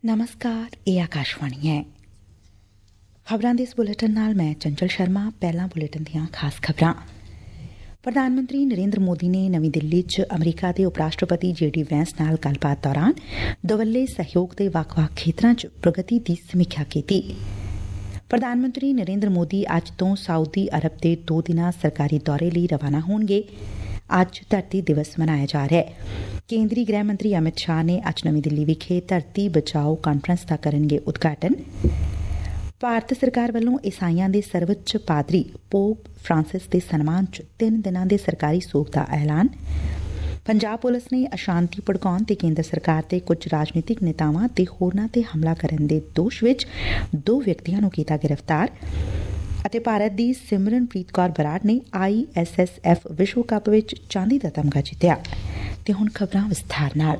ਨਮਸਕਾਰ, ਇਹ ਆਕਾਸ਼ਵਾਣੀ ਹੈ। ਖਬਰਾਂ ਦੇ ਇਸ ਬੁਲੇਟਿਨ ਨਾਲ ਮੈਂ ਚੰਚਲ ਸ਼ਰਮਾ। ਪਹਿਲਾਂ ਬੁਲੇਟਿਨ ਦੀਆਂ ਖਾਸ ਖਬਰਾਂ। ਪ੍ਰਧਾਨ ਮੰਤਰੀ ਨਰਿੰਦਰ ਮੋਦੀ ਨੇ ਨਵੀਂ ਦਿੱਲੀ 'ਚ ਅਮਰੀਕਾ ਦੇ ਉਪ ਰਾਸ਼ਟਰਪਤੀ JD ਵੈਂਸ ਨਾਲ ਗੱਲਬਾਤ ਦੌਰਾਨ ਦੋਵੱਲੇ ਸਹਿਯੋਗ ਦੇ ਵੱਖ-ਵੱਖ ਖੇਤਰਾਂ 'ਚ ਪ੍ਰਗਤੀ ਦੀ ਸਮੀਖਿਆ ਕੀਤੀ। ਪ੍ਰਧਾਨ ਮੰਤਰੀ ਨਰਿੰਦਰ ਮੋਦੀ ਅੱਜ ਤੋਂ ਸਾਊਦੀ ਅਰਬ ਦੇ 2 ਦਿਨਾਂ ਸਰਕਾਰੀ ਦੌਰੇ ਲਈ ਰਵਾਨਾ ਹੋਣਗੇ। ਅੱਜ ਧਰਤੀ ਦਿਵਸ ਮਨਾਇਆ ਜਾ ਰਿਹਾ ਹੈ। ਕੇਂਦਰੀ ਗ੍ਰਹਿ ਮੰਤਰੀ ਅਮਿਤ ਸ਼ਾਹ ਨੇ ਅੱਜ ਨਵੀਂ ਦਿੱਲੀ ਵਿਖੇ ਧਰਤੀ ਬਚਾਓ ਕਾਨਫਰੰਸ ਦਾ ਕਰਨਗੇ ਉਦਘਾਟਨ। ਭਾਰਤ ਸਰਕਾਰ ਵੱਲੋਂ ਈਸਾਈਆਂ ਦੇ ਸਰਵਉੱਚ ਪਾਦਰੀ ਪੋਪ ਫਰਾਂਸਿਸ ਦੇ ਸਨਮਾਨ 'ਚ 3 ਦਿਨਾਂ ਦੇ ਸਰਕਾਰੀ ਸੋਗ ਦਾ ਐਲਾਨ। ਪੰਜਾਬ ਪੁਲਿਸ ਨੇ ਅਸ਼ਾਂਤੀ ਭੜਕਾਉਣ ਤੇ ਕੇਂਦਰ ਸਰਕਾਰ ਦੇ ਕੁਝ ਰਾਜਨੀਤਿਕ ਨੇਤਾਵਾਂ ਤੇ ਹੋਰਨਾਂ ਤੇ ਹਮਲਾ ਕਰਨ ਦੇ ਦੋਸ਼ ਵਿੱਚ 2 ਵਿਅਕਤੀਆਂ ਨੂੰ ਕੀਤਾ ਗ੍ਰਿਫਤਾਰ। ਅਤੇ ਭਾਰਤ ਦੀ ਸਿਮਰਨਪ੍ਰੀਤ ਕੌਰ ਬਰਾੜ ਨੇ ISSF ਵਿਸ਼ਵ ਕੱਪ ਵਿੱਚ ਚਾਂਦੀ ਦਾ ਤਮਗਾ ਜਿੱਤਿਆ। ਤੇ ਹੁਣ ਖਬਰਾਂ ਵਿਸਥਾਰ ਨਾਲ।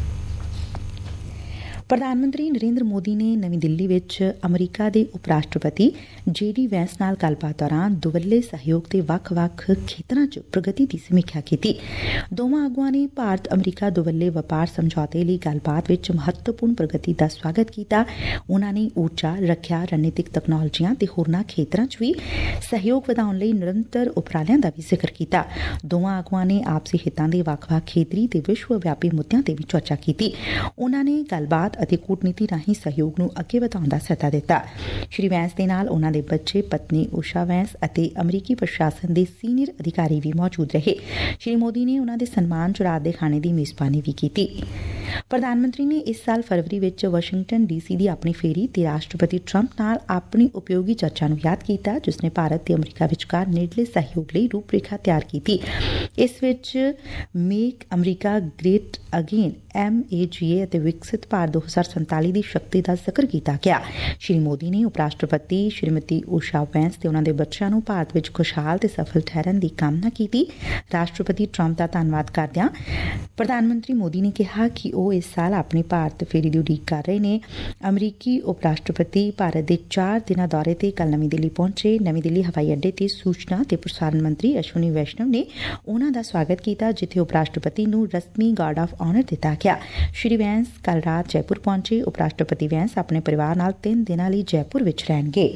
ਪ੍ਰਧਾਨ ਮੰਤਰੀ ਨਰਿੰਦਰ ਮੋਦੀ ਨੇ ਨਵੀਂ ਦਿੱਲੀ ਵਿੱਚ ਅਮਰੀਕਾ ਦੇ ਉਪ ਰਾਸ਼ਟਰਪਤੀ JD ਵੈਂਸ ਨਾਲ ਗੱਲਬਾਤ ਦੌਰਾਨ ਦੋਵੱਲੇ ਸਹਿਯੋਗ ਦੇ ਵੱਖ-ਵੱਖ ਖੇਤਰਾਂ 'ਚ ਪ੍ਰਗਤੀ ਦੀ ਸਮੀਖਿਆ ਕੀਤੀ। ਦੋਵਾਂ ਆਗੂਆਂ ਨੇ ਭਾਰਤ ਅਮਰੀਕਾ ਦੋਵੱਲੇ ਵਪਾਰ ਸਮਝੌਤੇ ਲਈ ਗੱਲਬਾਤ ਵਿੱਚ ਮਹੱਤਵਪੂਰਨ ਪ੍ਰਗਤੀ ਦਾ ਸਵਾਗਤ ਕੀਤਾ। ਉਨਾਂ ਨੇ ਊਰਜਾ, ਰੱਖਿਆ, ਰਣਨੀਤਿਕ ਤਕਨਾਲੋਜੀਆਂ ਤੇ ਹੋਰਨਾਂ ਖੇਤਰਾਂ 'ਚ ਵੀ ਸਹਿਯੋਗ ਵਧਾਉਣ ਲਈ ਨਿਰੰਤਰ ਉਪਰਾਲਿਆਂ ਦਾ ਵੀ ਜ਼ਿਕਰ ਕੀਤਾ। ਦੋਵਾਂ ਆਗੂਆਂ ਨੇ ਆਪਸੀ ਹਿੱਤਾਂ ਦੇ ਵੱਖ-ਵੱਖ ਖੇਤਰੀ ਤੇ ਵਿਸ਼ਵ ਵਿਆਪੀ ਮੁੱਦਿਆਂ ਤੇ ਵੀ ਚਰਚਾ ਕੀਤੀ। ਉਨਾਂ ਨੇ ਗੱਲਬਾਤ ਅਤੇ ਕੂਟਨੀਤੀ ਰਾਹੀਂ ਸਹਿਯੋਗ ਨੂੰ ਅੱਗੇ ਵਧਾਉਣ ਦਾ ਸੱਦਾ ਦਿੱਤਾ। ਸ਼੍ਰੀ ਵੈਂਸ ਦੇ ਨਾਲ ਉਨਾਂ ਦੇ ਬੱਚੇ, ਪਤਨੀ ਊਸ਼ਾ ਵੈਂਸ ਅਤੇ ਅਮਰੀਕੀ ਪ੍ਰਸ਼ਾਸਨ ਦੇ ਸੀਨੀਅਰ ਅਧਿਕਾਰੀ ਵੀ ਮੌਜੂਦ ਰਹੇ। ਸ਼੍ਰੀ ਮੋਦੀ ਨੇ ਉਨਾਂ ਦੇ ਸਨਮਾਨ 'ਚ ਰਾਤ ਦੇ ਖਾਣੇ ਦੀ ਮੇਜ਼ਬਾਨੀ ਵੀ ਕੀਤੀ। ਪ੍ਰਧਾਨ ਮੰਤਰੀ ਨੇ ਇਸ ਸਾਲ ਫਰਵਰੀ ਵਿੱਚ ਵਾਸ਼ਿੰਗਟਨ DC ਦੀ ਆਪਣੀ ਫੇਰੀ ਤੇ ਰਾਸ਼ਟਰਪਤੀ ਟਰੰਪ ਨਾਲ ਆਪਣੀ ਉਪਯੋਗੀ ਚਰਚਾ ਨੂੰ ਯਾਦ ਕੀਤਾ, ਜਿਸ ਨੇ ਭਾਰਤ ਤੇ ਅਮਰੀਕਾ ਵਿਚਕਾਰ ਨੇੜਲੇ ਸਹਿਯੋਗ ਲਈ ਰੂਪਰੇਖਾ ਤਿਆਰ ਕੀਤੀ। ਇਸ ਵਿੱਚ make America great again MAGA ਅਤੇ ਵਿਕਸਿਤ ਭਾਰਤ 2047 ਦੀ ਸ਼ਕਤੀ ਦਾ ਜ਼ਿਕਰ ਕੀਤਾ ਗਿਆ। ਸ਼੍ਰੀ ਮੋਦੀ ਨੇ ਉਪ ਰਾਸ਼ਟਰਪਤੀ ਸ਼੍ਰੀਮਤੀ ਊਸ਼ਾ ਵੈਂਸ ਤੇ ਉਨਾਂ ਦੇ ਬੱਚਿਆਂ ਨੂੰ ਭਾਰਤ ਵਿੱਚ ਖੁਸ਼ਹਾਲ ਤੇ ਸਫਲ ਠਹਿਰਨ ਦੀ ਕਾਮਨਾ ਕੀਤੀ। ਰਾਸ਼ਟਰਪਤੀ ਟਰੰਪ ਦਾ ਧੰਨਵਾਦ ਕਰਦਿਆਂ ਪ੍ਰਧਾਨ ਮੰਤਰੀ ਮੋਦੀ ਨੇ ਕਿਹਾ ਕਿ ਉਹ ਇਸ ਸਾਲ ਆਪਣੀ ਭਾਰਤ ਫੇਰੀ ਦੀ ਉਡੀਕ ਕਰ ਰਹੇ ਨੇ। ਅਮਰੀਕੀ ਉਪ ਰਾਸ਼ਟਰਪਤੀ ਭਾਰਤ ਦੇ 4 ਦਿਨਾਂ ਦੌਰੇ ਤੇ ਕੱਲ ਨਵੀਂ ਦਿੱਲੀ ਪਹੁੰਚੇ। ਨਵੀਂ ਦਿੱਲੀ ਹਵਾਈ ਅੱਡੇ ਤੇ ਸੂਚਨਾ ਤੇ ਪ੍ਰਸਾਰਣ ਮੰਤਰੀ ਅਸ਼ਵਨੀ ਵੈਸ਼ਨਵ ਨੇ ਉਨਾਂ ਦਾ ਸਵਾਗਤ ਕੀਤਾ, ਜਿੱਥੇ ਉਪ ਰਾਸ਼ਟਰਪਤੀ ਨੂੰ ਰਸਮੀ ਗਾਰਡ ਆਫ ਆਨਰ ਦਿੱਤਾ ਗਿਆ। ਸ਼੍ਰੀ ਵੈਂਸ ਕੱਲ ਰਾਤ ਜੈਪੁਰ ਪਹੁੰਚੇ। ਉਪ ਰਾਸ਼ਟਰਪਤੀ ਵੈਂਸ ਆਪਣੇ ਪਰਿਵਾਰ ਨਾਲ 3 ਦਿਨਾਂ ਲਈ ਜੈਪੁਰ ਵਿੱਚ ਰਹਿਣਗੇ।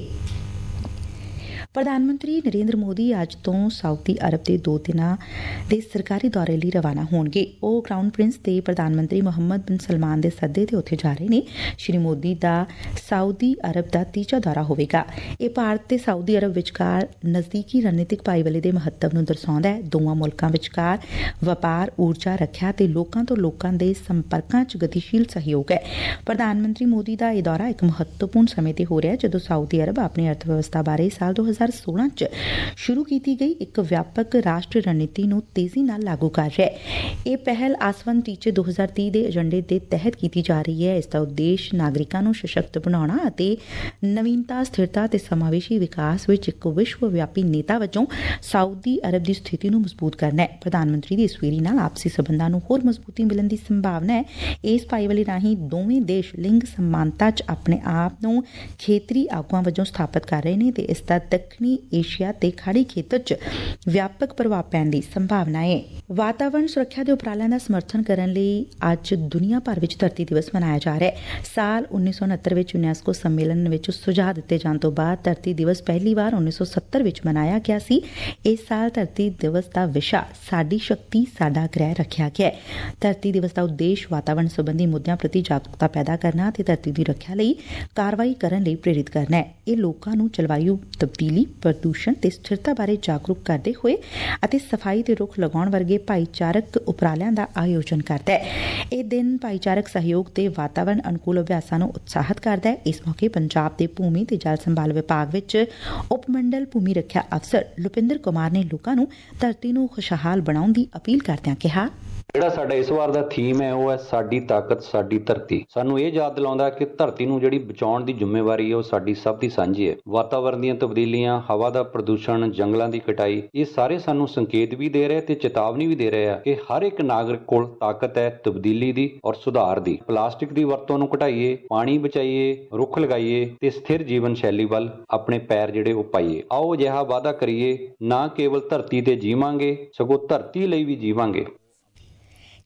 ਪ੍ਰਧਾਨ ਮੰਤਰੀ ਨਰਿੰਦਰ ਮੋਦੀ ਅੱਜ ਤੋਂ ਸਾਊਦੀ ਅਰਬ ਦੇ 2 ਦਿਨਾਂ ਦੇ ਸਰਕਾਰੀ ਦੌਰੇ ਲਈ ਰਵਾਨਾ ਹੋਣਗੇ। ਉਹ ਕਰਾਊਨ ਪ੍ਰਿੰਸ ਤੇ ਪ੍ਰਧਾਨ ਮੰਤਰੀ ਮੁਹੰਮਦ ਬਿਨ ਸਲਮਾਨ ਦੇ ਸੱਦੇ ਤੇ ਉੱਥੇ ਜਾ ਰਹੇ ਨੇ। ਸ਼੍ਰੀ ਮੋਦੀ ਦਾ ਸਾਊਦੀ ਅਰਬ ਦਾ ਤੀਜਾ ਦੌਰਾ ਹੋਵੇਗਾ। ਇਹ ਭਾਰਤ ਤੇ ਸਾਊਦੀ ਅਰਬ ਵਿਚਕਾਰ ਨਜ਼ਦੀਕੀ ਰਣਨੀਤਿਕ ਭਾਈਵਾਲੀ ਦੇ ਮਹੱਤਵ ਨੂੰ ਦਰਸਾਉਂਦਾ ਹੈ। ਦੋਵਾਂ ਮੁਲਕਾਂ ਵਿਚਕਾਰ ਵਪਾਰ, ਊਰਜਾ, ਰੱਖਿਆ ਤੇ ਲੋਕਾਂ ਤੋਂ ਲੋਕਾਂ ਦੇ ਸੰਪਰਕਾਂ 'ਚ ਗਤੀਸ਼ੀਲ ਸਹਿਯੋਗ ਹੈ। ਪ੍ਰਧਾਨ ਮੰਤਰੀ ਮੋਦੀ ਦਾ ਇਹ ਦੌਰਾ ਇੱਕ ਮਹੱਤਵਪੂਰਨ ਸਮੇਂ ਤੇ ਹੋ ਰਿਹਾ, ਜਦੋਂ ਸਾਊਦੀ ਅਰਬ ਆਪਣੀ ਅਰਥ ਵਿਵਸਥਾ ਬਾਰੇ ਸਾਲ 2016 'ਚ ਸ਼ੁਰੂ ਕੀਤੀ ਗਈ ਇੱਕ ਵਿਆਪਕ ਰਾਸ਼ਟਰੀ ਰਣਨੀਤੀ ਨੂੰ ਤੇਜ਼ੀ ਨਾਲ ਲਾਗੂ ਕਰ ਰਿਹਾ ਹੈ। ਇਹ ਪਹਿਲ ਆਸਵਨ ਟੀਚੇ 2030 ਦੇ ਏਜੰਡੇ ਦੇ ਤਹਿਤ ਕੀਤੀ ਜਾ ਰਹੀ ਹੈ। ਇਸ ਦਾ ਉਦੇਸ਼ ਨਾਗਰਿਕਾਂ ਨੂੰ ਸਸ਼ਕਤ ਬਣਾਉਣਾ ਅਤੇ ਨਵੀਨਤਾ, ਸਥਿਰਤਾ ਤੇ ਸਮਾਵੇਸ਼ੀ ਵਿਕਾਸ ਵਿੱਚ ਇੱਕ ਵਿਸ਼ਵ ਵਿਆਪੀ ਨੇਤਾ ਵਜੋਂ ਸਾਊਦੀ ਅਰਬ ਦੀ ਸਥਿਤੀ ਨੂੰ ਮਜ਼ਬੂਤ ਕਰਨਾ ਹੈ। ਪ੍ਰਧਾਨ ਮੰਤਰੀ ਦੀ ਇਸ ਫੇਰੀ ਨਾਲ ਆਪਸੀ ਸਬੰਧਾਂ ਨੂੰ ਹੋਰ ਮਜ਼ਬੂਤੀ ਮਿਲਣ ਦੀ ਸੰਭਾਵਨਾ ਹੈ। ਇਸ ਭਾਈਵਾਲੀ ਰਾਹੀਂ ਦੋਵੇਂ ਦੇਸ਼ ਲਿੰਗ ਸਮਾਨਤਾ 'ਚ ਆਪਣੇ ਆਪ ਨੂੰ ਖੇਤਰੀ ਆਗੂਆਂ ਵਜੋਂ ਸਥਾਪਿਤ ਕਰ ਰਹੇ ਨੇ ਤੇ ਇਸ ਦਾ ਦੱਖਣੀ ਏਸ਼ੀਆ ਤੇ ਖਾੜੀ ਖੇਤਰ 'ਚ ਵਿਆਪਕ ਪ੍ਰਭਾਵ ਪੈਣ ਦੀ ਸੰਭਾਵਨਾ ਹੈ। ਵਾਤਾਵਰਣ ਸੁਰੱਖਿਆ ਦੇ ਉਪਰਾਲਿਆਂ ਦਾ ਸਮਰਥਨ ਕਰਨ ਲਈ ਅੱਜ ਦੁਨੀਆ ਭਰ ਵਿੱਚ ਧਰਤੀ ਦਿਵਸ ਮਨਾਇਆ ਜਾ ਰਿਹਾ ਹੈ। ਸਾਲ 1969 ਵਿੱਚ ਯੂਨੈਸਕੋ ਸੰਮੇਲਨ ਵਿੱਚ ਸੁਝਾਅ ਦਿੱਤੇ ਜਾਣ ਤੋਂ ਬਾਅਦ ਧਰਤੀ ਦਿਵਸ ਪਹਿਲੀ ਵਾਰ 1970 ਵਿੱਚ ਮਨਾਇਆ ਗਿਆ ਸੀ। ਇਸ ਸਾਲ ਧਰਤੀ ਦਿਵਸ ਦਾ ਵਿਸ਼ਾ ਸਾਡੀ ਸ਼ਕਤੀ, ਸਾਡਾ ਗ੍ਰਹਿ ਰੱਖਿਆ ਗਿਆ ਹੈ। ਧਰਤੀ ਦਿਵਸ ਦਾ ਉਦੇਸ਼ ਵਾਤਾਵਰਣ ਸੰਬੰਧੀ ਮੁੱਦਿਆਂ ਪ੍ਰਤੀ ਜਾਗਰੂਕਤਾ ਪੈਦਾ ਕਰਨਾ ਤੇ ਧਰਤੀ ਦੀ ਰੱਖਿਆ ਲਈ ਕਾਰਵਾਈ ਕਰਨ ਲਈ ਪ੍ਰੇਰਿਤ ਕਰਨਾ ਹੈ। ਇਹ ਲੋਕਾਂ ਨੂੰ ਜਲਵਾਯੂ ਤਬਦੀਲੀ, ਪ੍ਰਦੂਸ਼ਣ ਤੇ ਸਥਿਰਤਾ ਬਾਰੇ ਜਾਗਰੂਕ ਕਰਦੇ ਹੋਏ ਅਤੇ ਸਫਾਈ ਤੇ ਰੁੱਖ ਲਗਾਉਣ ਵਰਗੇ ਭਾਈਚਾਰਕ ਉਪਰਾਲਿਆਂ ਦਾ ਆਯੋਜਨ ਕਰਦਾ ਹੈ। ਇਹ ਦਿਨ ਭਾਈਚਾਰਕ ਸਹਿਯੋਗ ਤੇ ਵਾਤਾਵਰਣ ਅਨੁਕੂਲ ਅਭਿਆਸਾਂ ਨੂੰ ਉਤਸ਼ਾਹਿਤ ਕਰਦਾ ਹੈ। ਇਸ ਮੌਕੇ ਪੰਜਾਬ ਦੇ ਭੂਮੀ ਤੇ ਜਲ ਸੰਭਾਲ ਵਿਭਾਗ ਵਿੱਚ ਉਪ ਮੰਡਲ ਭੂਮੀ ਰੱਖਿਆ ਅਫਸਰ ਲੁਪਿੰਦਰ ਕੁਮਾਰ ਨੇ ਲੋਕਾਂ ਨੂੰ ਧਰਤੀ ਨੂੰ ਖੁਸ਼ਹਾਲ ਬਣਾਉਣ ਦੀ ਅਪੀਲ ਕਰਦਿਆਂ ਕਿਹਾ, ਜਿਹੜਾ ਸਾਡਾ ਇਸ ਵਾਰ ਦਾ ਥੀਮ ਹੈ ਉਹ ਹੈ ਸਾਡੀ ਤਾਕਤ, ਸਾਡੀ ਧਰਤੀ। ਸਾਨੂੰ ਇਹ ਯਾਦ ਦਿਲਾਉਂਦਾ ਕਿ ਧਰਤੀ ਨੂੰ ਜਿਹੜੀ ਬਚਾਉਣ ਦੀ ਜ਼ਿੰਮੇਵਾਰੀ ਹੈ ਉਹ ਸਾਡੀ ਸਭ ਦੀ ਸਾਂਝੀ ਹੈ। ਵਾਤਾਵਰਣ ਦੀਆਂ ਤਬਦੀਲੀਆਂ, ਹਵਾ ਦਾ ਪ੍ਰਦੂਸ਼ਣ, ਜੰਗਲਾਂ ਦੀ ਕਟਾਈ, ਇਹ ਸਾਰੇ ਸਾਨੂੰ ਸੰਕੇਤ ਵੀ ਦੇ ਰਹੇ ਤੇ ਚੇਤਾਵਨੀ ਵੀ ਦੇ ਰਹੇ ਆ ਕਿ ਹਰ ਇੱਕ ਨਾਗਰਿਕ ਕੋਲ ਤਾਕਤ ਹੈ ਤਬਦੀਲੀ ਦੀ ਔਰ ਸੁਧਾਰ ਦੀ। ਪਲਾਸਟਿਕ ਦੀ ਵਰਤੋਂ ਨੂੰ ਘਟਾਈਏ, ਪਾਣੀ ਬਚਾਈਏ, ਰੁੱਖ ਲਗਾਈਏ ਤੇ ਸਥਿਰ ਜੀਵਨ ਸ਼ੈਲੀ ਵੱਲ ਆਪਣੇ ਪੈਰ ਜਿਹੜੇ ਉਹ ਪਾਈਏ। ਆਓ ਅਜਿਹਾ ਵਾਅਦਾ ਕਰੀਏ, ਨਾ ਕੇਵਲ ਧਰਤੀ ਤੇ ਜੀਵਾਂਗੇ ਸਗੋਂ ਧਰਤੀ ਲਈ ਵੀ ਜੀਵਾਂਗੇ।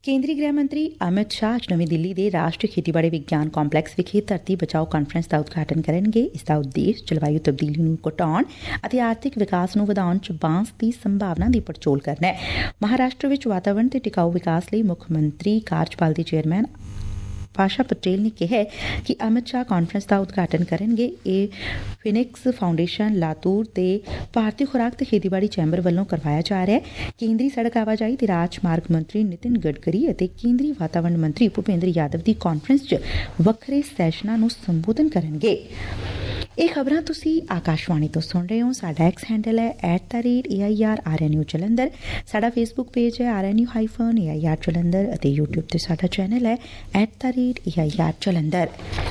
ਕੇਂਦਰੀ ਗ੍ਰਹਿ ਮੰਤਰੀ ਅਮਿਤ ਸ਼ਾਹ ਅੱਜ ਨਵੀਂ ਦਿੱਲੀ ਦੇ ਰਾਸ਼ਟਰੀ ਖੇਤੀਬਾੜੀ ਵਿਗਿਆਨ ਕੰਪਲੈਕਸ ਵਿਖੇ ਧਰਤੀ ਬਚਾਓ ਕਾਨਫਰੰਸ ਦਾ ਉਦਘਾਟਨ ਕਰਨਗੇ। ਇਸ ਦਾ ਉਦੇਸ਼ ਜਲਵਾਯੂ ਤਬਦੀਲੀ ਨੂੰ ਘਟਾਉਣ ਅਤੇ ਆਰਥਿਕ ਵਿਕਾਸ ਨੂੰ ਵਧਾਉਣ 'ਚ ਬਾਂਸ ਦੀ ਸੰਭਾਵਨਾ ਦੀ ਪੜਚੋਲ ਕਰਨਾ ਹੈ। ਮਹਾਰਾਸ਼ਟਰ ਵਿੱਚ ਵਾਤਾਵਰਣ ਤੇ ਟਿਕਾਊ ਵਿਕਾਸ ਲਈ ਮੁੱਖ ਮੰਤਰੀ ਕਾਰਜਪਾਲ ਦੇ ਚੇਅਰਮੈਨ ਪਾਸ਼ਾ ਪਟੇਲ ਨੇ ਕਿਹਾ ਕਿ ਅਮਿਤ ਸ਼ਾਹ ਕਾਨਫਰੰਸ ਦਾ ਉਦਘਾਟਨ ਕਰਨਗੇ। ਇਹ ਫਿਨਿਕਸ ਫਾਊਂਡੇਸ਼ਨ, ਲਾਤੂਰ ਤੇ ਭਾਰਤੀ ਖੁਰਾਕ ਤੇ ਖੇਤੀਬਾੜੀ ਚੈਂਬਰ ਵੱਲੋਂ ਕਰਵਾਇਆ ਜਾ ਰਿਹਾ ਹੈ। ਕੇਂਦਰੀ ਸੜਕ ਆਵਾਜਾਈ ਤੇ ਰਾਜ ਮਾਰਗ ਮੰਤਰੀ ਨਿਤਿਨ ਗਡਕਰੀ ਅਤੇ ਕੇਂਦਰੀ ਵਾਤਾਵਰਣ ਮੰਤਰੀ ਭੁਪੇਂਦਰ ਯਾਦਵ ਦੀ ਕਾਨਫਰੰਸ 'ਚ ਵੱਖਰੇ ਸੈਸ਼ਨਾਂ ਨੂੰ ਸੰਬੋਧਨ ਕਰਨਗੇ। ਇਹ ਖਬਰਾਂ ਤੁਸੀਂ ਆਕਾਸ਼ਵਾਣੀ ਤੋਂ ਸੁਣ ਰਹੇ ਹੋ। ਸਾਡਾ ਐਕਸ ਹੈਂਡਲ ਹੈ @AIRRNU ਜਲੰਧਰ। ਸਾਡਾ ਫੇਸਬੁੱਕ ਪੇਜ ਹੈ RNU-AIR ਜਲੰਧਰ ਅਤੇ YouTube ਤੇ ਸਾਡਾ ਚੈਨਲ ਹੈ @AIR ਜਲੰਧਰ।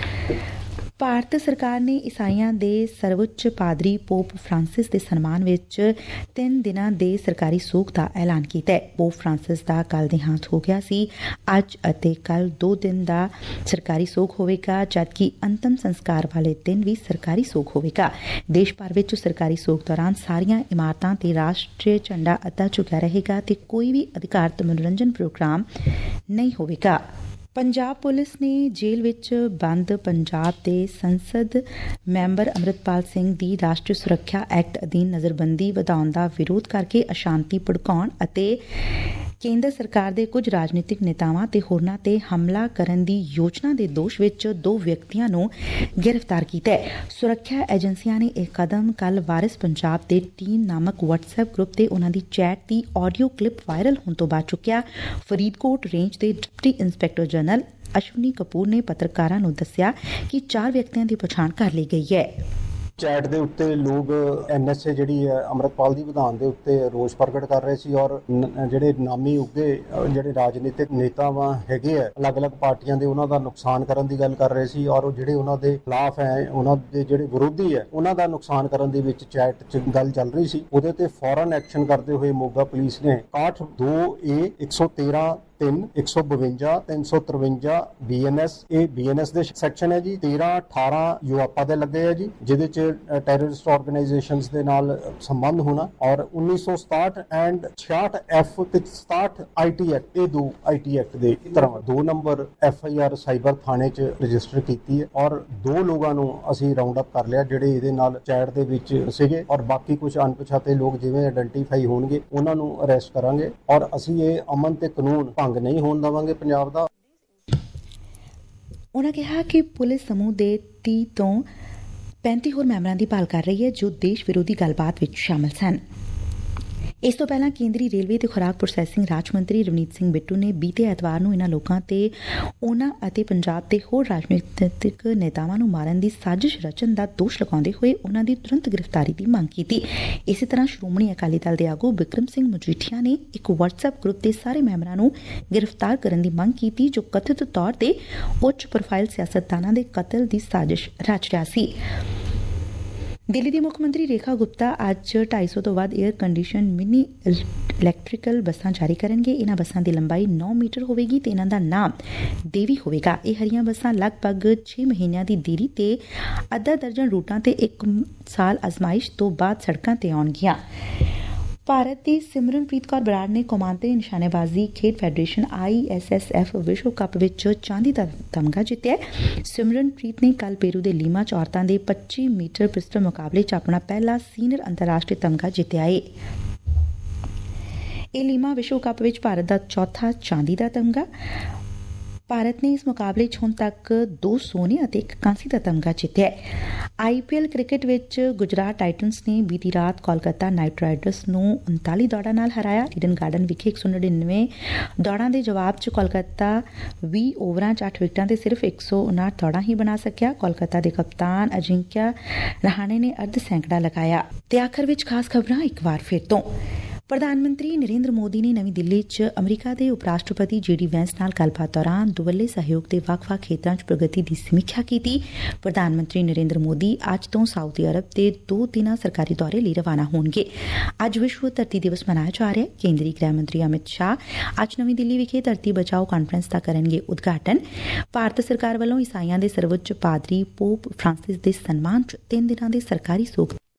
ਭਾਰਤ ਸਰਕਾਰ ਨੇ ਈਸਾਈਆਂ ਦੇ ਸਰਵਉੱਚ ਪਾਦਰੀ ਪੋਪ ਫਰਾਂਸਿਸ ਦੇ ਸਨਮਾਨ ਵਿੱਚ 3 ਦਿਨਾਂ ਦੇ ਸਰਕਾਰੀ ਸੋਗ ਦਾ ਐਲਾਨ ਕੀਤਾ ਹੈ। ਪੋਪ ਫਰਾਂਸਿਸ ਦਾ ਕੱਲ੍ਹ ਦੇਹਾਂਤ ਹੋ ਗਿਆ ਸੀ। ਅੱਜ ਅਤੇ ਕੱਲ੍ਹ 2 ਦਿਨ ਦਾ ਸਰਕਾਰੀ ਸੋਗ ਹੋਵੇਗਾ, ਜਦਕਿ ਅੰਤਮ ਸੰਸਕਾਰ ਵਾਲੇ ਦਿਨ ਵੀ ਸਰਕਾਰੀ ਸੋਗ ਹੋਵੇਗਾ। ਦੇਸ਼ ਭਰ ਵਿੱਚ ਸਰਕਾਰੀ ਸੋਗ ਦੌਰਾਨ ਸਾਰੀਆਂ ਇਮਾਰਤਾਂ ਤੇ ਰਾਸ਼ਟਰੀ ਝੰਡਾ ਅੱਧਾ ਝੁਕਿਆ ਰਹੇਗਾ ਤੇ ਕੋਈ ਵੀ ਅਧਿਕਾਰਤ ਮਨੋਰੰਜਨ ਪ੍ਰੋਗਰਾਮ ਨਹੀਂ ਹੋਵੇਗਾ। ਪੰਜਾਬ ਪੁਲਿਸ ਨੇ ਜੇਲ੍ਹ ਵਿੱਚ ਬੰਦ ਪੰਜਾਬ ਦੇ ਸੰਸਦ ਮੈਂਬਰ ਅੰਮ੍ਰਿਤਪਾਲ ਸਿੰਘ ਦੀ ਰਾਸ਼ਟਰੀ ਸੁਰੱਖਿਆ ਐਕਟ ਅਧੀਨ ਨਜ਼ਰਬੰਦੀ ਵਧਾਉਣ ਦਾ ਵਿਰੋਧ ਕਰਕੇ ਅਸ਼ਾਂਤੀ ਭੜਕਾਉਣ ਅਤੇ ਕੇਂਦਰ ਸਰਕਾਰ ਦੇ ਕੁਝ ਰਾਜਨੀਤਿਕ ਨੇਤਾਵਾਂ ਤੇ ਹੋਰਨਾਂ ਤੇ ਹਮਲਾ ਕਰਨ ਦੀ ਯੋਜਨਾ ਦੇ ਦੋਸ਼ ਵਿੱਚ 2 ਵਿਅਕਤੀਆਂ ਨੂੰ ਗ੍ਰਿਫਤਾਰ ਕੀਤਾ ਹੈ। ਸੁਰੱਖਿਆ ਏਜੰਸੀਆਂ ਨੇ ਇਹ ਕਦਮ ਕੱਲ੍ਹ ਵਾਰਿਸ ਪੰਜਾਬ ਦੇ ਟੀਮ ਨਾਮਕ WhatsApp ਗਰੁੱਪ ਤੇ ਉਨ੍ਹਾਂ ਦੀ ਚੈਟ ਦੀ ਆਡੀਓ ਕਲਿੱਪ ਵਾਇਰਲ ਹੋਣ ਤੋਂ ਬਾਅਦ ਚੁੱਕਿਆ। ਫਰੀਦਕੋਟ ਰੇਂਜ ਦੇ deputy inspector general Ashwani Kapoor ਨੇ ਪੱਤਰਕਾਰਾਂ ਨੂੰ ਦੱਸਿਆ ਕਿ 4 ਵਿਅਕਤੀਆਂ ਦੀ ਪਛਾਣ ਕਰ ਲਈ ਗਈ ਹੈ। ਚੈਟ ਦੇ ਉੱਤੇ ਲੋਕ NSA ਜਿਹੜੀ ਹੈ ਅੰਮ੍ਰਿਤਪਾਲ ਦੀ ਵਿਧਾਨ ਦੇ ਉੱਤੇ ਰੋਸ ਪ੍ਰਗਟ ਕਰ ਰਹੇ ਸੀ ਔਰ ਜਿਹੜੇ ਨਾਮੀ ਉੱਗੇ ਜਿਹੜੇ ਰਾਜਨੀਤਿਕ ਨੇਤਾਵਾਂ ਹੈਗੇ ਆ ਅਲੱਗ-ਅਲੱਗ ਪਾਰਟੀਆਂ ਦੇ ਉਹਨਾਂ ਦਾ ਨੁਕਸਾਨ ਕਰਨ ਦੀ ਗੱਲ ਕਰ ਰਹੇ ਸੀ ਔਰ ਉਹ ਜਿਹੜੇ ਉਹਨਾਂ ਦੇ ਖਿਲਾਫ ਹੈ ਉਹਨਾਂ ਦੇ ਜਿਹੜੇ ਵਿਰੋਧੀ ਹੈ ਉਹਨਾਂ ਦਾ ਨੁਕਸਾਨ ਕਰਨ ਦੇ ਵਿੱਚ ਚੈਟ 'ਚ ਗੱਲ ਚੱਲ ਰਹੀ ਸੀ। ਉਹਦੇ ਤੇ ਫੌਰਨ ਐਕਸ਼ਨ ਕਰਦੇ ਹੋਏ ਮੋਗਾ ਪੁਲਿਸ ਨੇ 62A 113 152 353 BNS ਇਹ BNS ਦੇ ਸੈਕਸ਼ਨ ਹੈ ਜੀ। 13-18 ਯੂਆਪਾ ਦੇ ਲੱਗੇ ਹੈ ਜੀ, ਜਿਹਦੇ ਚ ਟੈਰਰਿਸਟ ਆਰਗੇਨਾਈਜੇਸ਼ਨਸ ਦੇ ਨਾਲ ਸੰਬੰਧ ਹੋਣਾ ਔਰ 1967 ਐਂਡ 66F ਤੇ 67 IT ਐਕਟ ਇਹ 2 IT ਐਕਟ ਦੇ ਤਰ੍ਹਾਂ 2 ਨੰਬਰ FIR ਸਾਈਬਰ ਥਾਣੇ ਚ ਰਜਿਸਟਰ ਕੀਤੀ ਹੈ ਔਰ 2 ਲੋਕਾਂ ਨੂੰ ਅਸੀਂ ਰਾਉਂਡ ਅਪ ਕਰ ਲਿਆ ਜਿਹੜੇ ਇਹਦੇ ਨਾਲ ਚੈਟ ਦੇ ਵਿੱਚ ਸੀਗੇ ਔਰ ਬਾਕੀ ਕੁਝ ਅਣਪਛਾਤੇ ਲੋਕ ਜਿਵੇਂ ਆਇਡੈਂਟੀਫਾਈ ਹੋਣਗੇ ਉਹਨਾਂ ਨੂੰ ਅਰੈਸਟ ਕਰਾਂਗੇ ਔਰ ਅਸੀਂ ਇਹ ਅਮਨ ਤੇ ਕਾਨੂੰਨ ਭੰਗ ਨਹੀਂ ਹੋਣ ਦੇਵਾਂਗੇ ਪੰਜਾਬ ਦਾ। ਉਨ੍ਹਾਂ ਕਿਹਾ ਕਿ ਪੁਲਿਸ ਸਮੂਹ ਦੇ 30 ਤੋਂ 35 ਹੋਰ ਮੈਂਬਰਾਂ ਦੀ ਭਾਲ ਕਰ ਰਹੀ ਹੈ ਜੋ ਦੇਸ਼ ਵਿਰੋਧੀ ਗੱਲਬਾਤ ਵਿੱਚ ਸ਼ਾਮਲ ਸਨ। ਇਸ ਤੋਂ ਪਹਿਲਾਂ ਕੇਂਦਰੀ ਰੇਲਵੇ ਤੇ ਖੁਰਾਕ ਪ੍ਰੋਸੈਸਿੰਗ ਰਾਜ ਮੰਤਰੀ ਰਵਨੀਤ ਸਿੰਘ ਬਿੱਟੂ ਨੇ ਬੀਤੇ ਐਤਵਾਰ ਨੂੰ ਇਨ੍ਹਾਂ ਲੋਕਾਂ ਤੇ ਉਨ੍ਹਾਂ ਅਤੇ ਪੰਜਾਬ ਦੇ ਹੋਰ ਰਾਜਨੀਤਿਕ ਨੇਤਾਵਾਂ ਨੂੰ ਮਾਰਨ ਦੀ ਸਾਜ਼ਿਸ਼ ਰਚਨ ਦਾ ਦੋਸ਼ ਲਗਾਉਂਦੇ ਹੋਏ ਉਨ੍ਹਾਂ ਦੀ ਤੁਰੰਤ ਗ੍ਰਿਫਤਾਰੀ ਦੀ ਮੰਗ ਕੀਤੀ। ਇਸੇ ਤਰ੍ਹਾਂ ਸ਼੍ਰੋਮਣੀ ਅਕਾਲੀ ਦਲ ਦੇ ਆਗੂ ਬਿਕਰਮ ਸਿੰਘ ਮਜੀਠੀਆ ਨੇ ਇੱਕ WhatsApp ਗਰੁੱਪ ਦੇ ਸਾਰੇ ਮੈਂਬਰਾਂ ਨੂੰ ਗ੍ਰਿਫਤਾਰ ਕਰਨ ਦੀ ਮੰਗ ਕੀਤੀ ਜੋ ਕਥਿਤ ਤੌਰ ਤੇ ਉੱਚ ਪ੍ਰੋਫਾਈਲ ਸਿਆਸਤਦਾਨਾਂ ਦੇ ਕਤਲ ਦੀ ਸਾਜ਼ਿਸ਼ ਰਚ ਰਿਹਾ ਸੀ। ਦਿੱਲੀ ਦੀ ਮੁੱਖ ਮੰਤਰੀ ਰੇਖਾ ਗੁਪਤਾ ਅੱਜ 250 ਤੋਂ ਵੱਧ ਏਅਰ ਕੰਡੀਸ਼ਨ ਮਿਨੀ ਇਲੈਕਟ੍ਰੀਕਲ ਬੱਸਾਂ ਜਾਰੀ ਕਰਨਗੇ। ਇਹਨਾਂ ਬੱਸਾਂ ਦੀ ਲੰਬਾਈ 9 ਮੀਟਰ ਹੋਵੇਗੀ ਤੇ ਇਹਨਾਂ ਦਾ ਨਾਮ ਦੇਵੀ ਹੋਵੇਗਾ। ਇਹ ਹਰੀਆਂ ਬੱਸਾਂ ਲਗਭਗ 6 ਮਹੀਨਿਆਂ ਦੀ ਦੇਰੀ ਤੇ ਅੱਧਾ ਦਰਜਨ ਰੂਟਾਂ ਤੇ 1 ਸਾਲ ਅਜ਼ਮਾਇਸ਼ ਤੋਂ ਬਾਅਦ ਸੜਕਾਂ ਤੇ ਆਉਣਗੀਆਂ। ਭਾਰਤ ਦੀ ਸਿਮਰਨਪ੍ਰੀਤ ਕੌਰ ਬਰਾੜ ਨੇ ਕੌਮਾਂਤਰੀ ਨਿਸ਼ਾਨੇਬਾਜ਼ੀ ਖੇਡ ਫੈਡਰੇਸ਼ਨ ISSF ਵਿਸ਼ਵ ਕੱਪ ਵਿੱਚ ਚਾਂਦੀ ਦਾ ਤਮਗਾ ਜਿੱਤਿਆ। ਸਿਮਰਨਪ੍ਰੀਤ ਨੇ ਕੱਲ੍ਹ ਪੇਰੂ ਦੇ ਲੀਮਾ 'ਚ ਔਰਤਾਂ ਦੇ 25 ਮੀਟਰ ਪਿਸਟਲ ਮੁਕਾਬਲੇ 'ਚ ਆਪਣਾ ਪਹਿਲਾ ਸੀਨੀਅਰ ਅੰਤਰਰਾਸ਼ਟਰੀ ਤਮਗਾ ਜਿੱਤਿਆ ਏ। ਇਹ ਲੀਮਾ ਵਿਸ਼ਵ ਕੱਪ ਵਿੱਚ ਭਾਰਤ ਦਾ ਚੌਥਾ ਚਾਂਦੀ ਦਾ ਤਮਗਾ। ਭਾਰਤ ਨੇ ਇਸ ਮੁਕਾਬਲੇ 'ਚ ਹੁਣ ਤੱਕ 2 ਸੋਨੇ ਅਤੇ 1 ਕਾਂਸੀ ਦਾ ਤਮਗਾ ਜਿੱਤਿਆ। IPL ਕ੍ਰਿਕਟ ਵਿੱਚ ਗੁਜਰਾਤ ਟਾਈਟਨਸ ਨੇ ਬੀਤੀ ਰਾਤ ਕੋਲਕਾਤਾ ਨਾਈਟ ਰਾਈਡਰਸ ਨੂੰ 39 ਦੌੜਾਂ ਨਾਲ ਹਰਾਇਆ। ਈਡਨ ਗਾਰਡਨ ਵਿਖੇ 199 ਦੌੜਾਂ ਦੇ ਜਵਾਬ 'ਚ ਕੋਲਕਾਤਾ 20 ਓਵਰਾਂ 'ਚ 8 ਵਿਕਟਾਂ ਤੇ ਸਿਰਫ 159 ਦੌੜਾਂ ਹੀ ਬਣਾ ਸਕਿਆ। ਕੋਲਕਾਤਾ ਦੇ ਕਪਤਾਨ ਅਜਿੰਕਿਆ ਰਹਾਣੇ ਨੇ ਅਰਧ ਸੈਂਕੜਾ ਲਗਾਇਆ। ਤੇ ਆਖਰ ਵਿੱਚ ਖਾਸ ਖਬਰਾਂ ਇੱਕ ਵਾਰ ਫਿਰ ਤੋਂ। ਪ੍ਰਧਾਨ ਮੰਤਰੀ ਨਰਿੰਦਰ ਮੋਦੀ ਨੇ ਨਵੀਂ ਦਿੱਲੀ 'ਚ ਅਮਰੀਕਾ ਦੇ ਉਪ ਰਾਸ਼ਟਰਪਤੀ JD ਵੈਂਸ ਨਾਲ ਗੱਲਬਾਤ ਦੌਰਾਨ ਦੁਵੱਲੇ ਸਹਿਯੋਗ ਦੇ ਵੱਖ-ਵੱਖ ਖੇਤਰਾਂ 'ਚ ਪ੍ਰਗਤੀ ਦੀ ਸਮੀਖਿਆ ਕੀਤੀ। ਪ੍ਰਧਾਨ ਮੰਤਰੀ ਨਰਿੰਦਰ ਮੋਦੀ ਅੱਜ ਤੋਂ ਸਾਊਦੀ ਅਰਬ ਦੇ 2 ਦਿਨਾਂ ਸਰਕਾਰੀ ਦੌਰੇ ਲਈ ਰਵਾਨਾ ਹੋਣਗੇ। ਅੱਜ ਵਿਸ਼ਵ ਧਰਤੀ ਦਿਵਸ ਮਨਾਇਆ ਜਾ ਰਿਹਾ। ਕੇਂਦਰੀ ਗ੍ਰਹਿ ਮੰਤਰੀ ਅਮਿਤ ਸ਼ਾਹ ਅੱਜ ਨਵੀਂ ਦਿੱਲੀ ਵਿਖੇ ਧਰਤੀ ਬਚਾਓ ਕਾਨਫਰੰਸ ਦਾ ਕਰਨਗੇ ਉਦਘਾਟਨ। ਭਾਰਤ ਸਰਕਾਰ ਵੱਲੋਂ ਈਸਾਈਆਂ ਦੇ ਸਰਵਉੱਚ ਪਾਦਰੀ ਪੋਪ ਫਰਾਂਸਿਸ ਦੇ ਸਨਮਾਨ 'ਚ 3 ਦਿਨਾਂ ਦੇ ਸਰਕਾਰੀ ਸੋਗ